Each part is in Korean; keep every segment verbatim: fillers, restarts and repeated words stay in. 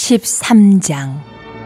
십삼 장.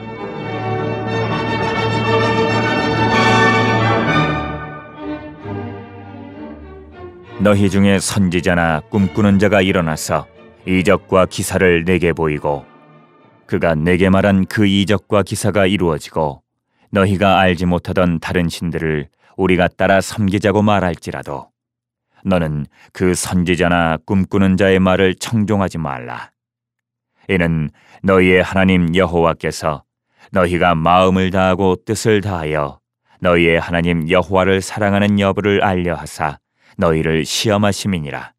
너희 중에 선지자나 꿈꾸는 자가 일어나서 이적과 기사를 내게 보이고 그가 내게 말한 그 이적과 기사가 이루어지고 너희가 알지 못하던 다른 신들을 우리가 따라 섬기자고 말할지라도 너는 그 선지자나 꿈꾸는 자의 말을 청종하지 말라. 이는 너희의 하나님 여호와께서 너희가 마음을 다하고 뜻을 다하여 너희의 하나님 여호와를 사랑하는 여부를 알려하사 너희를 시험하심이니라.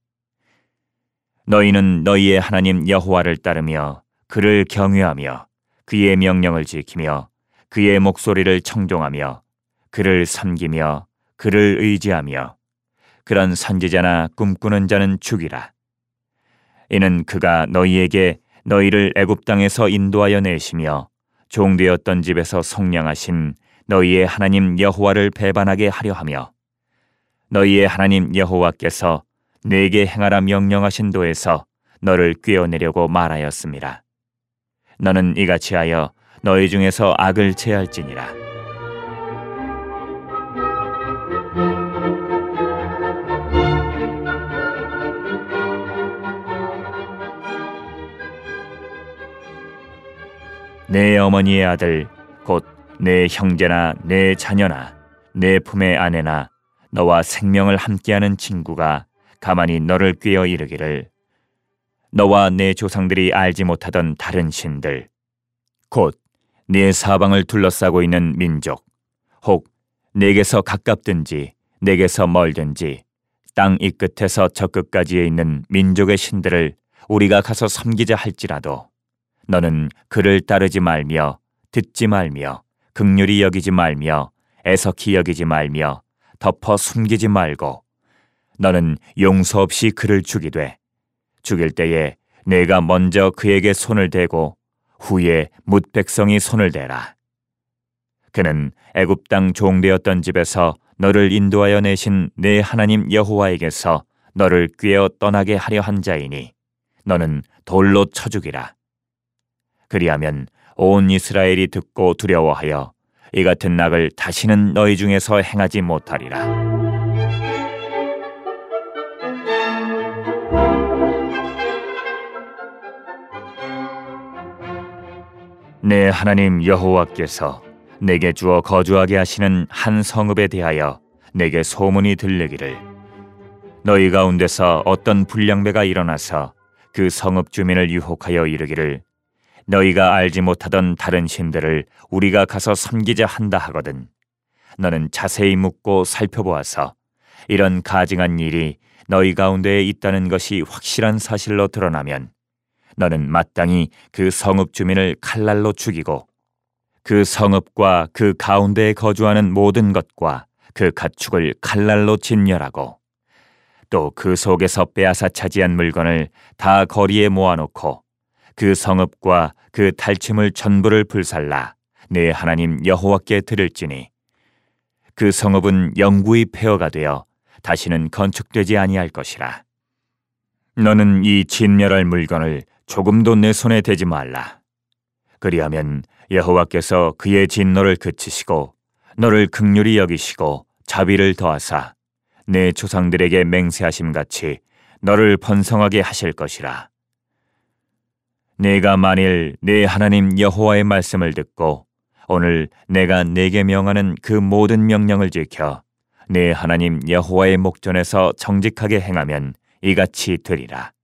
너희는 너희의 하나님 여호와를 따르며 그를 경외하며 그의 명령을 지키며 그의 목소리를 청종하며 그를 섬기며 그를 의지하며 그런 선지자나 꿈꾸는 자는 죽이라. 이는 그가 너희에게 너희를 애굽 땅에서 인도하여 내시며 종되었던 집에서 속량하신 너희의 하나님 여호와를 배반하게 하려 하며 너희의 하나님 여호와께서 내게 행하라 명령하신 도에서 너를 꿰어내려고 말하였습니다. 너는 이같이 하여 너희 중에서 악을 제할지니라. 내 어머니의 아들 곧 내 형제나 내 자녀나 내 품의 아내나 너와 생명을 함께하는 친구가 가만히 너를 꾀어 이르기를 너와 내 조상들이 알지 못하던 다른 신들 곧 네 사방을 둘러싸고 있는 민족 혹 내게서 가깝든지 내게서 멀든지 땅 이 끝에서 저 끝까지에 있는 민족의 신들을 우리가 가서 섬기자 할지라도 너는 그를 따르지 말며 듣지 말며 긍휼히 여기지 말며 애석히 여기지 말며 덮어 숨기지 말고 너는 용서 없이 그를 죽이되 죽일 때에 내가 먼저 그에게 손을 대고 후에 뭇 백성이 손을 대라. 그는 애굽 땅 종되었던 집에서 너를 인도하여 내신 내 하나님 여호와에게서 너를 꾀어 떠나게 하려 한 자이니 너는 돌로 쳐 죽이라. 그리하면 온 이스라엘이 듣고 두려워하여 이 같은 악을 다시는 너희 중에서 행하지 못하리라. 내 하나님 여호와께서 내게 주어 거주하게 하시는 한 성읍에 대하여 내게 소문이 들리기를 너희 가운데서 어떤 불량배가 일어나서 그 성읍 주민을 유혹하여 이르기를 너희가 알지 못하던 다른 신들을 우리가 가서 섬기자 한다 하거든 너는 자세히 묻고 살펴보아서 이런 가증한 일이 너희 가운데에 있다는 것이 확실한 사실로 드러나면 너는 마땅히 그 성읍 주민을 칼날로 죽이고 그 성읍과 그 가운데에 거주하는 모든 것과 그 가축을 칼날로 진멸하고 또 그 속에서 빼앗아 차지한 물건을 다 거리에 모아놓고 그 성읍과 그 탈취물 전부를 불살라 내 하나님 여호와께 드릴지니 그 성읍은 영구히 폐허가 되어 다시는 건축되지 아니할 것이라. 너는 이 진멸할 물건을 조금도 내 손에 대지 말라. 그리하면 여호와께서 그의 진노를 그치시고 너를 긍휼히 여기시고 자비를 더하사 내 조상들에게 맹세하심같이 너를 번성하게 하실 것이라. 내가 만일 내 하나님 여호와의 말씀을 듣고 오늘 내가 내게 명하는 그 모든 명령을 지켜 내 하나님 여호와의 목전에서 정직하게 행하면 이같이 되리라.